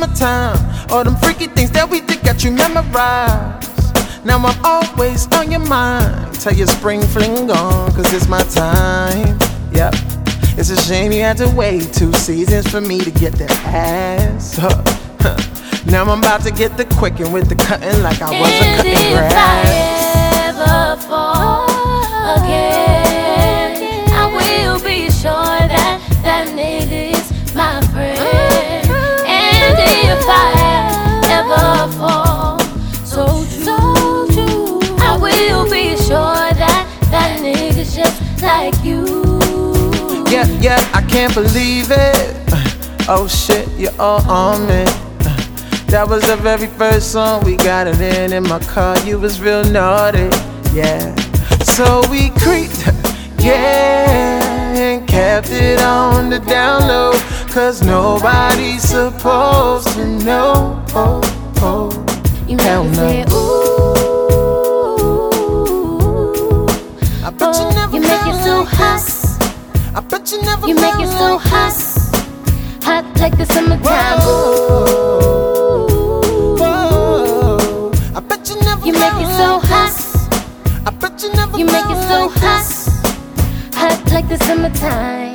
summertime. All them freaky things that we did got you memorized. Now I'm always on your mind. Tell your spring fling on, cause it's my time. Yep. It's a shame you had to wait 2 seasons for me to get that ass. Now I'm about to get the quickin' with the cutting like I wasn't cutting grass. If I ever fall again, I will be sure that that nigga is my friend. And if I ever fall so true, I will be sure that that nigga's just like you. Yeah, I can't believe it. Oh shit, you're all on me. That was the very first song we got it in my car. You was real naughty, yeah. So we creeped, yeah, and kept it on the down low, cause nobody's supposed to know. You make me say ooh. I bet you never You make it so hot. I bet you never You make it so hot, hot like the summertime. I bet you never You make it so hot. I bet you never You make it so hot, hot like the summertime.